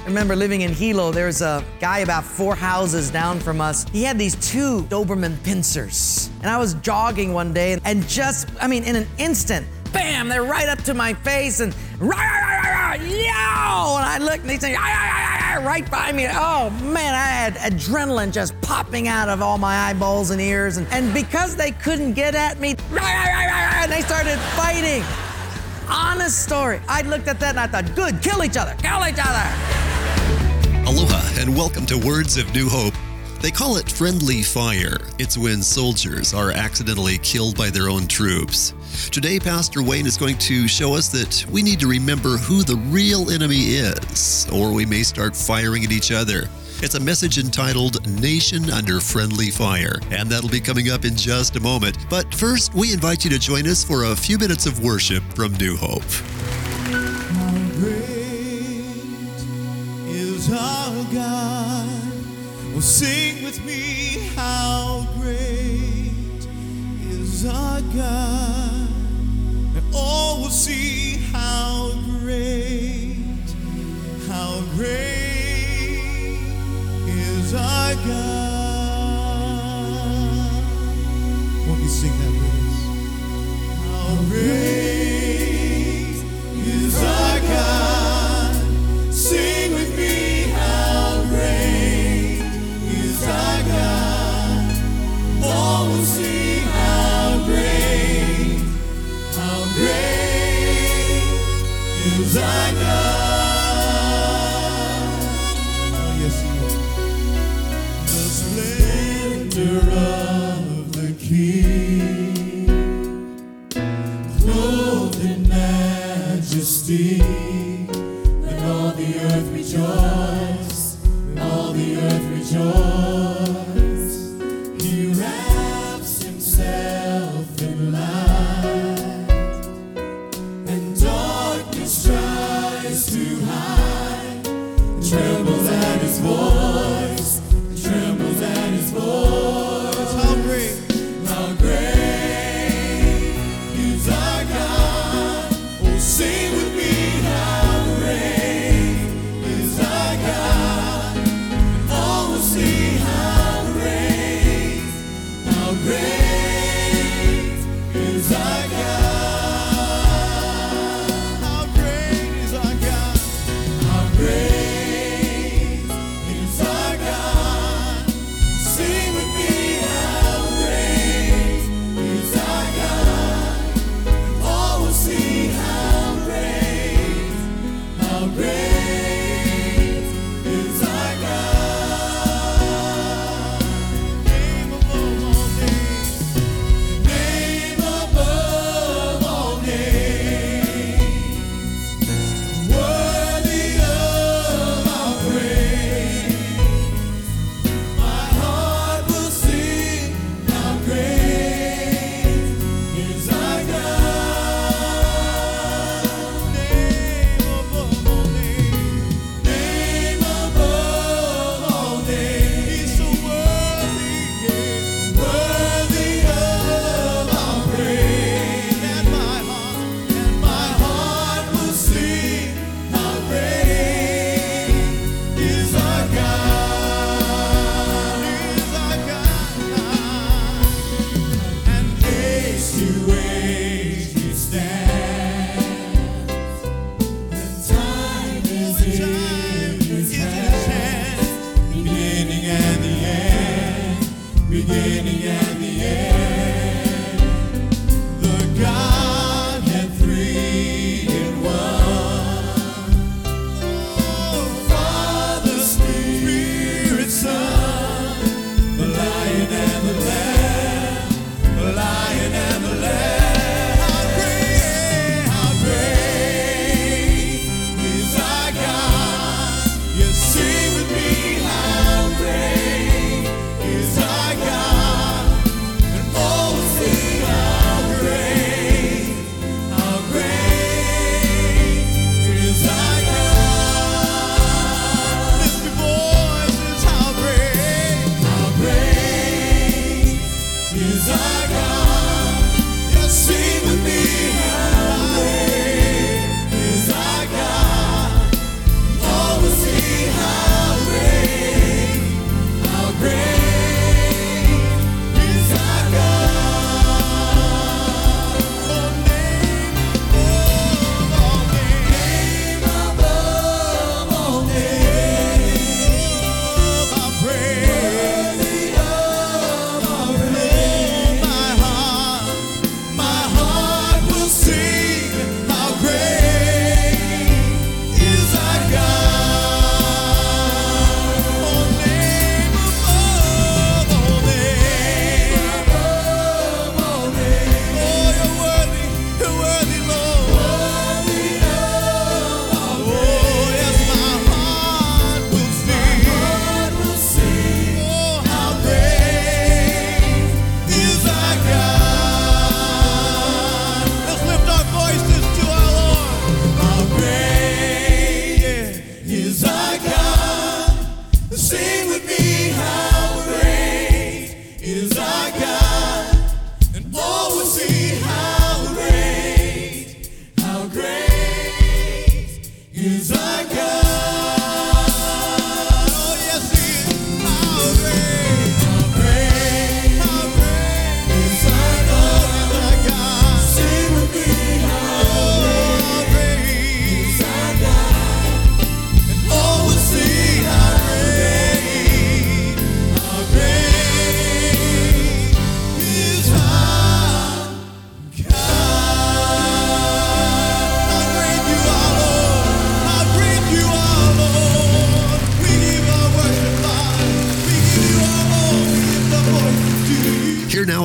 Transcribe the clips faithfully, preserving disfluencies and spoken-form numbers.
remember living in Hilo. There's a guy about four houses down from us. He had these two Doberman pincers. And I was jogging one day and just, I mean, in an instant, bam, they're right up to my face and rah, rah, rah, rah, rah, yow! And I looked and they say, rah, rah, rah, rah, right by me. Oh man, I had adrenaline just popping out of all my eyeballs and ears. And, and because they couldn't get at me, rah, rah, rah, rah, rah, and they started fighting. Honest story. I looked at that and I thought, good, kill each other, kill each other. Aloha and welcome to Words of New Hope. They call it friendly fire. It's when soldiers are accidentally killed by their own troops. Today, Pastor Wayne is going to show us that we need to remember who the real enemy is, or we may start firing at each other. It's a message entitled Nation Under Friendly Fire, and that'll be coming up in just a moment. But first, we invite you to join us for a few minutes of worship from New Hope. How great is our God? Oh, sing with me, how great is our God? And all will see how great, how great is our God. Won't you sing that with us? How great is our God? Sing with me, how great is our God. All will see how great, how great is our God. Of the King, clothed in majesty, and all the earth rejoice, and all the earth rejoice. He wraps himself in light, and darkness tries to hide, trembles at his voice, trembles at his voice. How great, how great is our God. Oh, sing with me, how great is our God. And all will see how great, how great is our God. How great is our God. How great is our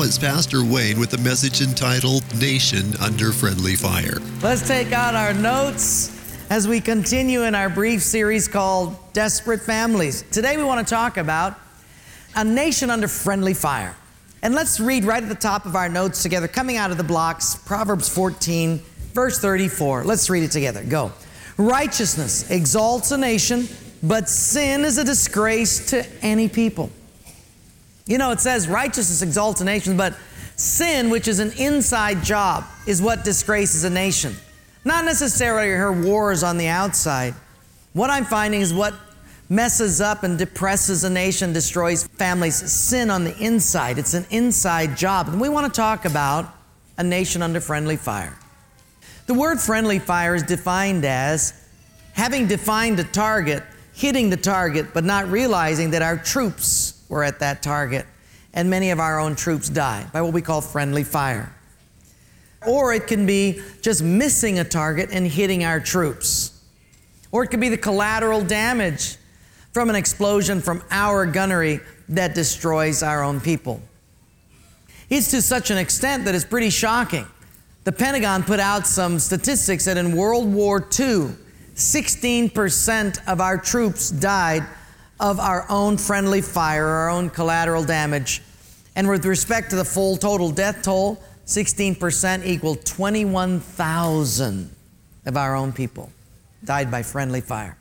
is Pastor Wayne with a message entitled Nation Under Friendly Fire. Let's take out our notes as we continue in our brief series called Desperate Families. Today we want to talk about a nation under friendly fire. And let's read right at the top of our notes together, coming out of the blocks, Proverbs fourteen, verse thirty-four. Let's read it together. Go. Righteousness exalts a nation, but sin is a disgrace to any people. You know, it says righteousness exalts a nation, but sin, which is an inside job, is what disgraces a nation. Not necessarily her wars on the outside. What I'm finding is what messes up and depresses a nation, destroys families, sin on the inside. It's an inside job. And we want to talk about a nation under friendly fire. The word friendly fire is defined as having defined a target, hitting the target, but not realizing that our troops were at that target. And many of our own troops die by what we call friendly fire. Or it can be just missing a target and hitting our troops. Or it could be the collateral damage from an explosion from our gunnery that destroys our own people. It's to such an extent that it's pretty shocking. The Pentagon put out some statistics that in World War Two, sixteen percent of our troops died of our own friendly fire, our own collateral damage. And with respect to the full total death toll, sixteen percent equaled twenty-one thousand of our own people died by friendly fire.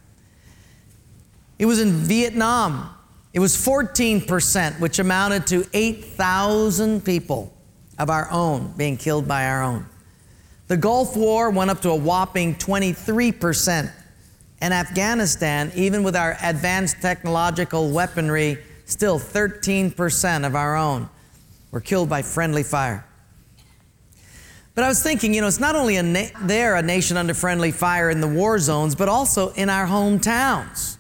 It was in Vietnam. It was fourteen percent, which amounted to eight thousand people of our own being killed by our own. The Gulf War went up to a whopping twenty-three percent. And Afghanistan, even with our advanced technological weaponry, still thirteen percent of our own were killed by friendly fire. But I was thinking, you know, it's not only a na- there a nation under friendly fire in the war zones, but also in our hometowns.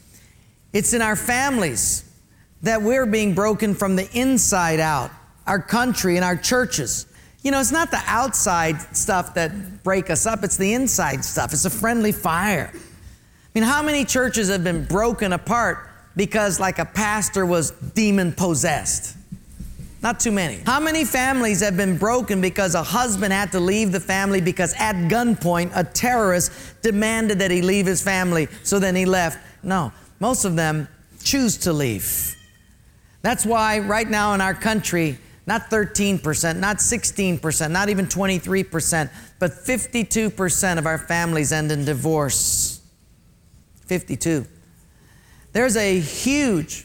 It's in our families that we're being broken from the inside out, our country and our churches. You know, it's not the outside stuff that break us up, it's the inside stuff. It's a friendly fire. I mean, how many churches have been broken apart because like a pastor was demon possessed? Not too many. How many families have been broken because a husband had to leave the family because at gunpoint a terrorist demanded that he leave his family, so then he left? No, most of them choose to leave. That's why right now in our country, not thirteen percent, not sixteen percent, not even twenty-three percent, but fifty-two percent of our families end in divorce. fifty-two. There's a huge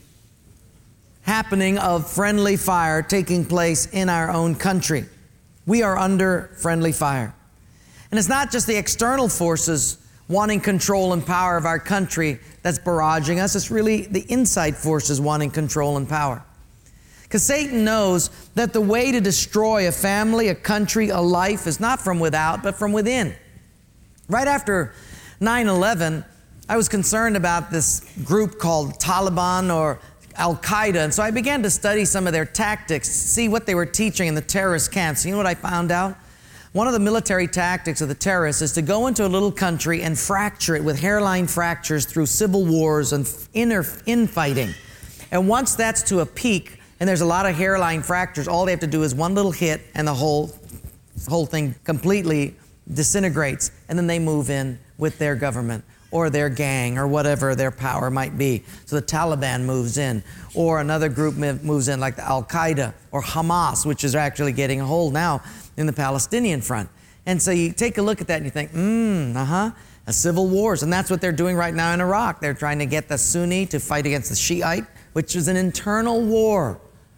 happening of friendly fire taking place in our own country. We are under friendly fire. And it's not just the external forces wanting control and power of our country that's barraging us. It's really the inside forces wanting control and power. Because Satan knows that the way to destroy a family, a country, a life is not from without, but from within. Right after nine eleven, I was concerned about this group called Taliban or Al-Qaeda, and so I began to study some of their tactics, see what they were teaching in the terrorist camps. You know what I found out? One of the military tactics of the terrorists is to go into a little country and fracture it with hairline fractures through civil wars and inner infighting. And once that's to a peak, and there's a lot of hairline fractures, all they have to do is one little hit and the whole, whole thing completely disintegrates, and then they move in with their government or their gang or whatever their power might be. So the Taliban moves in, or another group moves in like the Al-Qaeda or Hamas, which is actually getting a hold now in the Palestinian front. And so you take a look at that and you think, hmm, uh-huh, a civil wars. And that's what they're doing right now in Iraq. They're trying to get the Sunni to fight against the Shiite, which is an internal war,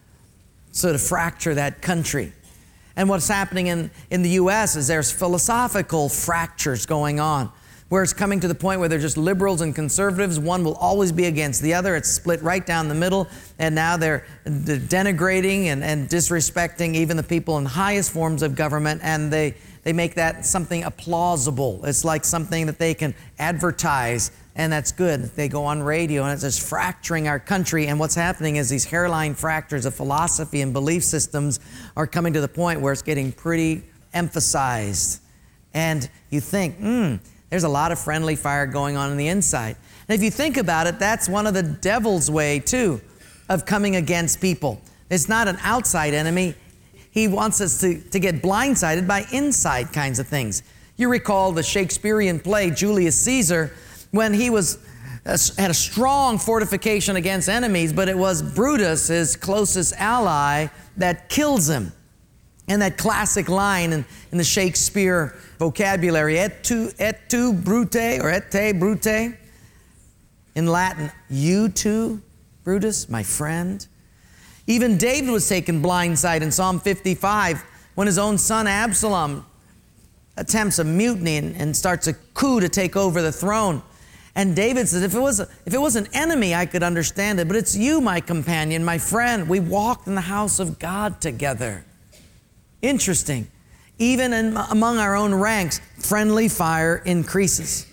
so to fracture that country. And what's happening in, in the U S is there's philosophical fractures going on, where it's coming to the point where they're just liberals and conservatives. One will always be against the other. It's split right down the middle. And now they're denigrating and, and disrespecting even the people in highest forms of government. And they, they make that something plausible. It's like something that they can advertise, and that's good. They go on radio, and it's just fracturing our country. And what's happening is these hairline fractures of philosophy and belief systems are coming to the point where it's getting pretty emphasized. And you think, hmm, there's a lot of friendly fire going on in the inside. And if you think about it, that's one of the devil's way, too, of coming against people. It's not an outside enemy, he wants us to, to get blindsided by inside kinds of things. You recall the Shakespearean play, Julius Caesar, when he was uh, had a strong fortification against enemies, but it was Brutus, his closest ally, that kills him. And that classic line in, in the Shakespeare vocabulary, et tu, et tu Brute, or et te Brute, in Latin, you too, Brutus, my friend. Even David was taken blindside in Psalm fifty-five when his own son Absalom attempts a mutiny and, and starts a coup to take over the throne. And David says, if it was a, if it was an enemy, I could understand it, but it's you, my companion, my friend. We walked in the house of God together. Interesting. Even in, among our own ranks, friendly fire increases.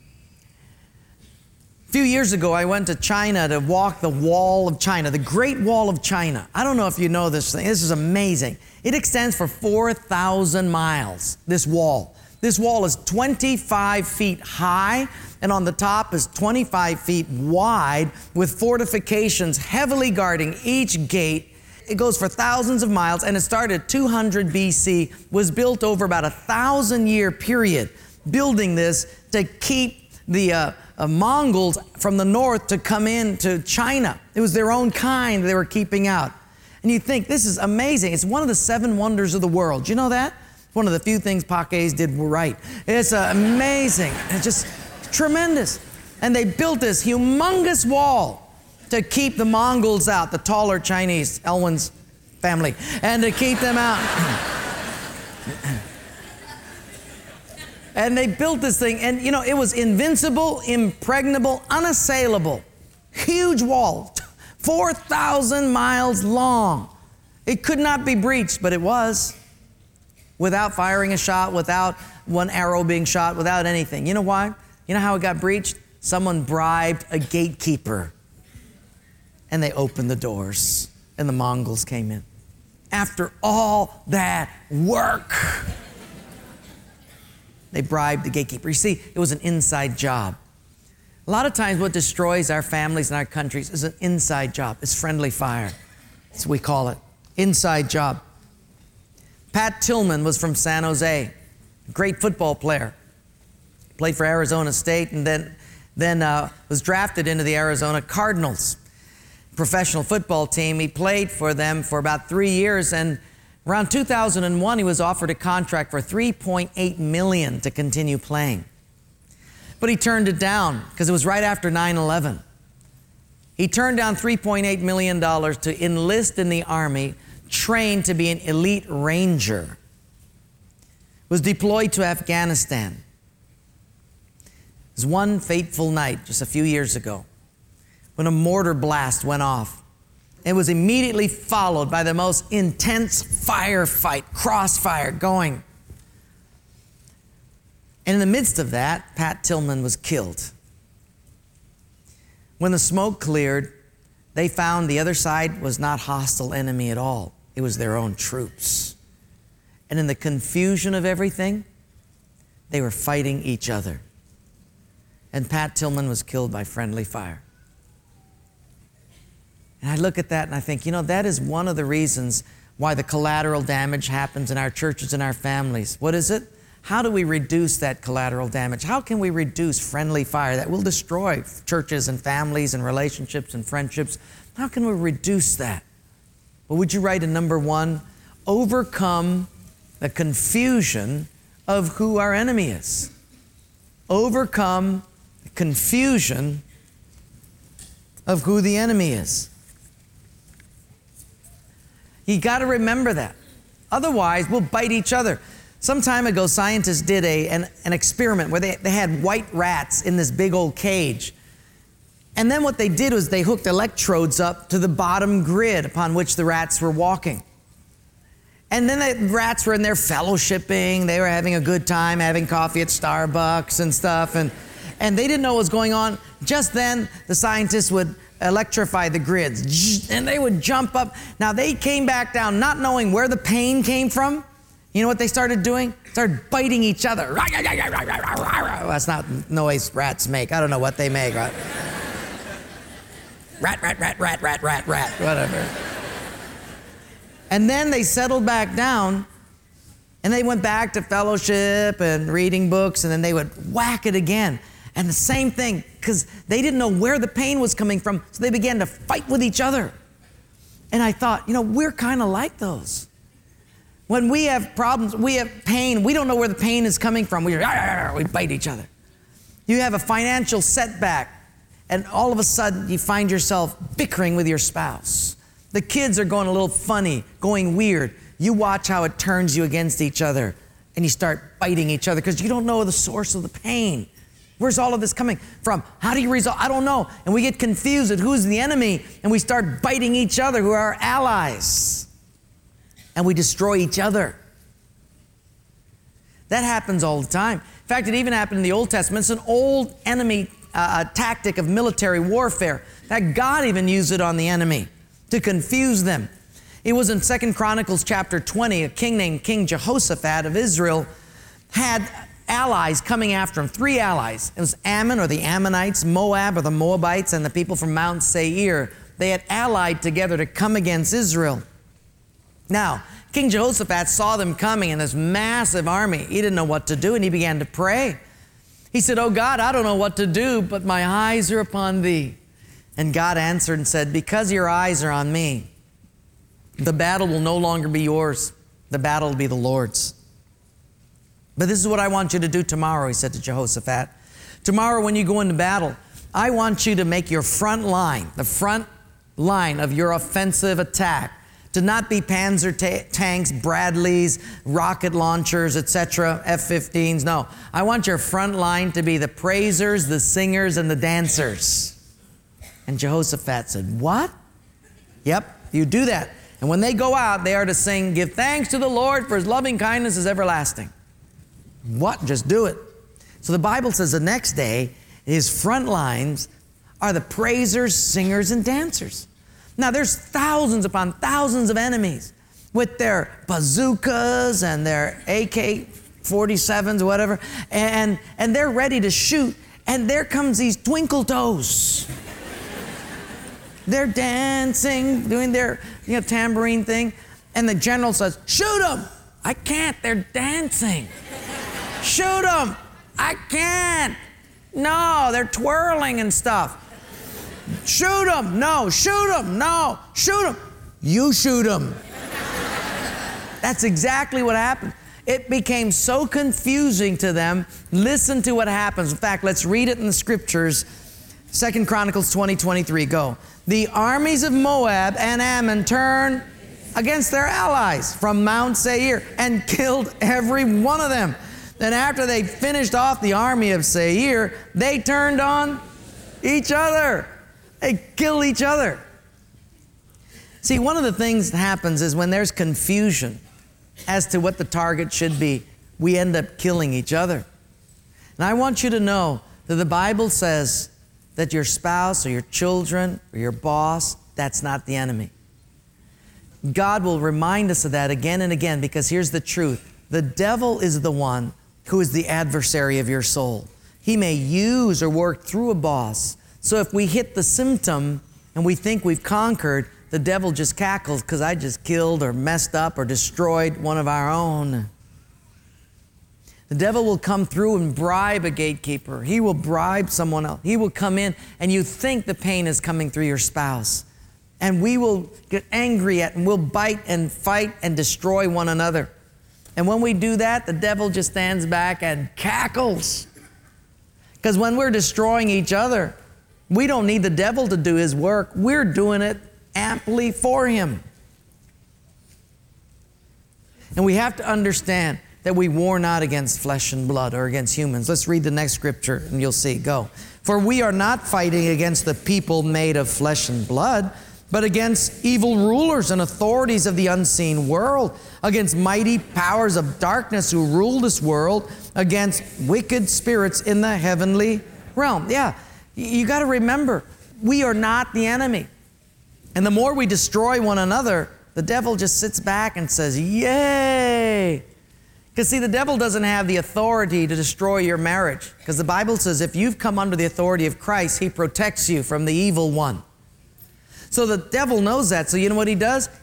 A few years ago, I went to China to walk the Wall of China, the Great Wall of China. I don't know if you know this thing. This is amazing. It extends for four thousand miles, this wall. This wall is twenty-five feet high, and on the top is twenty-five feet wide, with fortifications heavily guarding each gate. It goes for thousands of miles, and it started two hundred B C, was built over about a thousand year period, building this to keep the uh, uh, Mongols from the north to come in to China. It was their own kind they were keeping out. And you think, this is amazing. It's one of the seven wonders of the world. Do you know that? One of the few things Paques did right. It's uh, amazing. It's just tremendous. And they built this humongous wall to keep the Mongols out, the taller Chinese, Elwin's family, and to keep them out. And they built this thing, and you know, it was invincible, impregnable, unassailable. Huge wall, four thousand miles long. It could not be breached, but it was. Without firing a shot, without one arrow being shot, without anything. You know why? You know how it got breached? Someone bribed a gatekeeper. And they opened the doors, and the Mongols came in. After all that work, they bribed the gatekeeper. You see, it was an inside job. A lot of times what destroys our families and our countries is an inside job. It's friendly fire. That's what we call it. Inside job. Pat Tillman was from San Jose, a great football player. Played for Arizona State and then, then uh, was drafted into the Arizona Cardinals professional football team. He played for them for about three years, and around two thousand one, he was offered a contract for three point eight million dollars to continue playing. But he turned it down because it was right after nine eleven. He turned down three point eight million dollars to enlist in the Army, trained to be an elite ranger, was deployed to Afghanistan. It was one fateful night just a few years ago when a mortar blast went off. It was immediately followed by the most intense firefight, crossfire going. And in the midst of that, Pat Tillman was killed. When the smoke cleared, they found the other side was not hostile enemy at all. It was their own troops. And in the confusion of everything, they were fighting each other. And Pat Tillman was killed by friendly fire. And I look at that and I think, you know, that is one of the reasons why the collateral damage happens in our churches and our families. What is it? How do we reduce that collateral damage? How can we reduce friendly fire that will destroy churches and families and relationships and friendships? How can we reduce that? Well, would you write in number one, overcome the confusion of who our enemy is. Overcome the confusion of who the enemy is. You got to remember that. Otherwise, we'll bite each other. Some time ago, scientists did a, an, an experiment where they, they had white rats in this big old cage. And then what they did was they hooked electrodes up to the bottom grid upon which the rats were walking. And then the rats were in there fellowshipping. They were having a good time, having coffee at Starbucks and stuff. And, and they didn't know what was going on. Just then, the scientists would electrify the grids, and they would jump up. Now, they came back down not knowing where the pain came from. You know what they started doing? Started biting each other. That's not noise rats make. I don't know what they make. Right? Rat, rat, rat, rat, rat, rat, rat, whatever. And then they settled back down, and they went back to fellowship and reading books, and then they would whack it again. And the same thing, because they didn't know where the pain was coming from, so they began to fight with each other. And I thought, you know, we're kind of like those. When we have problems, we have pain, we don't know where the pain is coming from. We, we bite each other. You have a financial setback, and all of a sudden you find yourself bickering with your spouse. The kids are going a little funny, going weird. You watch how it turns you against each other, and you start biting each other because you don't know the source of the pain. Where's all of this coming from? How do you resolve? I don't know. And we get confused at who's the enemy, and we start biting each other who are our allies. And we destroy each other. That happens all the time. In fact, it even happened in the Old Testament. It's an old enemy uh, tactic of military warfare. That God even used it on the enemy to confuse them. It was in Second Chronicles chapter twenty, a king named King Jehoshaphat of Israel had allies coming after him, three allies. It was Ammon or the Ammonites, Moab or the Moabites, and the people from Mount Seir. They had allied together to come against Israel. Now, King Jehoshaphat saw them coming in this massive army. He didn't know what to do, and he began to pray. He said, "Oh God, I don't know what to do, but my eyes are upon thee." And God answered and said, "Because your eyes are on me, the battle will no longer be yours. The battle will be the Lord's. But this is what I want you to do tomorrow," he said to Jehoshaphat. "Tomorrow when you go into battle, I want you to make your front line, the front line of your offensive attack, to not be Panzer ta- tanks, Bradleys, rocket launchers, et cetera, F fifteens. No, I want your front line to be the praisers, the singers, and the dancers." And Jehoshaphat said, "What?" "Yep, you do that. And when they go out, they are to sing, 'Give thanks to the Lord, for his loving kindness is everlasting.'" What? Just do it. So the Bible says the next day, his front lines are the praisers, singers, and dancers. Now there's thousands upon thousands of enemies with their bazookas and their A K forty-sevens, whatever, and, and they're ready to shoot. And there comes these twinkle toes. They're dancing, doing their you know, tambourine thing. And the general says, "Shoot them." "I can't, they're dancing." "Shoot them." "I can't." "No, they're twirling and stuff." "Shoot them." "No, shoot them." "No, shoot them." "You shoot them." That's exactly what happened. It became so confusing to them. Listen to what happens. In fact, let's read it in the scriptures. Second Chronicles twenty, twenty-three, go. "The armies of Moab and Ammon turned against their allies from Mount Seir and killed every one of them. Then after they finished off the army of Seir, they turned on each other." They killed each other. See, one of the things that happens is when there's confusion as to what the target should be, we end up killing each other. And I want you to know that the Bible says that your spouse or your children or your boss, that's not the enemy. God will remind us of that again and again, because here's the truth. The devil is the one who is the adversary of your soul. He may use or work through a boss. So if we hit the symptom and we think we've conquered, the devil just cackles because I just killed or messed up or destroyed one of our own. The devil will come through and bribe a gatekeeper. He will bribe someone else. He will come in and you think the pain is coming through your spouse. And we will get angry at and we'll bite and fight and destroy one another. And when we do that, the devil just stands back and cackles. Because when we're destroying each other, we don't need the devil to do his work. We're doing it amply for him. And we have to understand that we war not against flesh and blood or against humans. Let's read the next scripture and you'll see. Go. "For we are not fighting against the people made of flesh and blood, but against evil rulers and authorities of the unseen world, against mighty powers of darkness who rule this world, against wicked spirits in the heavenly realm." Yeah, you got to remember, we are not the enemy. And the more we destroy one another, the devil just sits back and says, "Yay!" Because see, the devil doesn't have the authority to destroy your marriage. Because the Bible says if you've come under the authority of Christ, he protects you from the evil one. So the devil knows that. So you know what he does?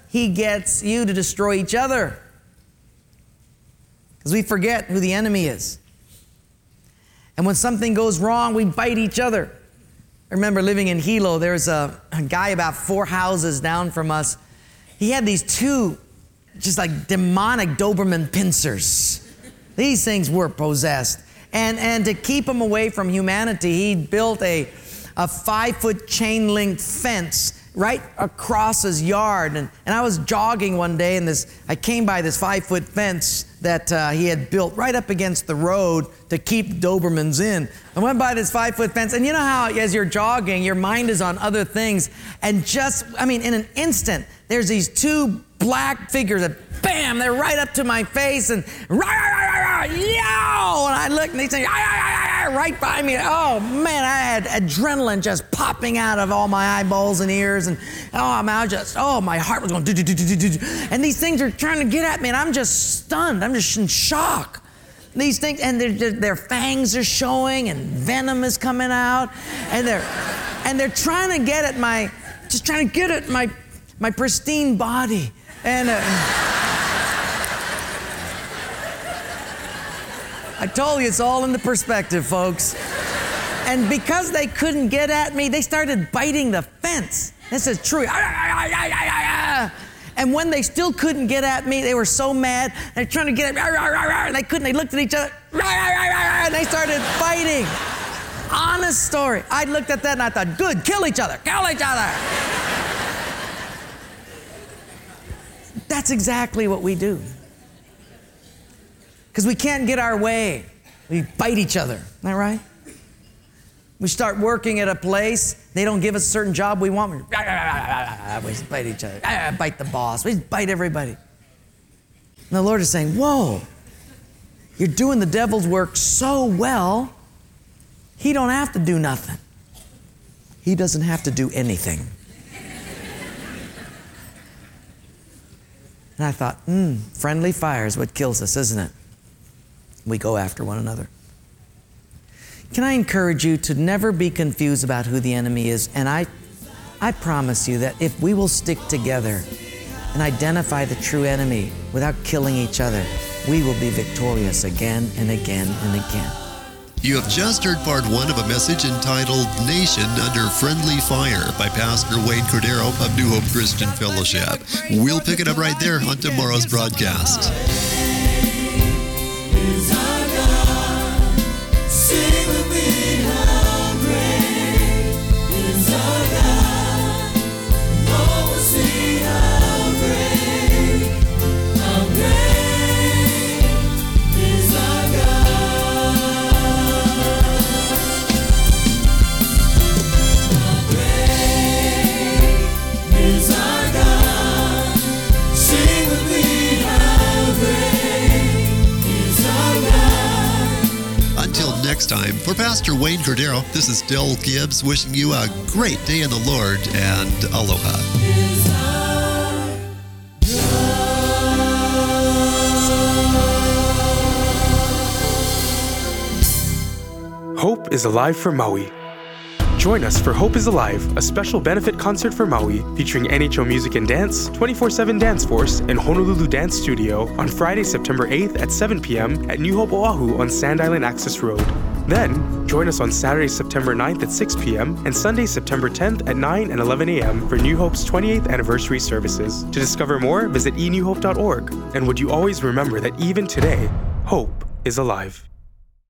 he gets you to destroy each other. Because we forget who the enemy is. And when something goes wrong, we bite each other. I remember living in Hilo. There's a, a guy about four houses down from us. He had these two just like demonic Doberman pincers. These things were possessed. And, and to keep him away from humanity, he built a, a five-foot chain-link fence right across his yard. And, and I was jogging one day, and this I came by this five-foot fence that uh, he had built right up against the road to keep Dobermans in. I went by this five-foot fence, and you know how as you're jogging, your mind is on other things. And just, I mean, in an instant, there's these two black figures that, bam, they're right up to my face, and rah, rah, rah, rah, yow! And I look, and they say, rah, rah, rah, right by me. Oh, man, I had adrenaline just popping out of all my eyeballs and ears, and oh, my just, oh, my heart was going, do, do, do, do, do, do. And these things are trying to get at me, and I'm just stunned. I'm just in shock. These things, and their, their fangs are showing, and venom is coming out, and they're, and they're trying to get at my, just trying to get at my, my pristine body. And uh, I told you it's all in the perspective, folks. And because they couldn't get at me, they started biting the fence. This is true. And when they still couldn't get at me, they were so mad. They're trying to get at me, and they couldn't. They looked at each other, and they started fighting. Honest story. I looked at that and I thought, good, kill each other, kill each other. That's exactly what we do. Because we can't get our way. We bite each other. Isn't that right? We start working at a place. They don't give us a certain job we want. We just bite each other. Bite the boss. We just bite everybody. And the Lord is saying, whoa, you're doing the devil's work so well, he don't have to do nothing. He doesn't have to do anything. And I thought, hmm, friendly fire is what kills us, isn't it? We go after one another. Can I encourage you to never be confused about who the enemy is? And I, I promise you that if we will stick together and identify the true enemy without killing each other, we will be victorious again and again and again. You have just heard part one of a message entitled Nation Under Friendly Fire by Pastor Wayne Cordero of New Hope Christian Fellowship. We'll pick it up right there on tomorrow's broadcast. Next time, for Pastor Wayne Cordero, this is Del Gibbs wishing you a great day in the Lord and aloha. Hope is alive for Maui. Join us for Hope is Alive, a special benefit concert for Maui featuring N H O Music and Dance, twenty-four seven Dance Force, and Honolulu Dance Studio on Friday, September eighth at seven p.m. at New Hope Oahu on Sand Island Access Road. Then, join us on Saturday, September ninth at six p.m. and Sunday, September tenth at nine and eleven a.m. for New Hope's twenty-eighth anniversary services. To discover more, visit e new hope dot org. And would you always remember that even today, hope is alive.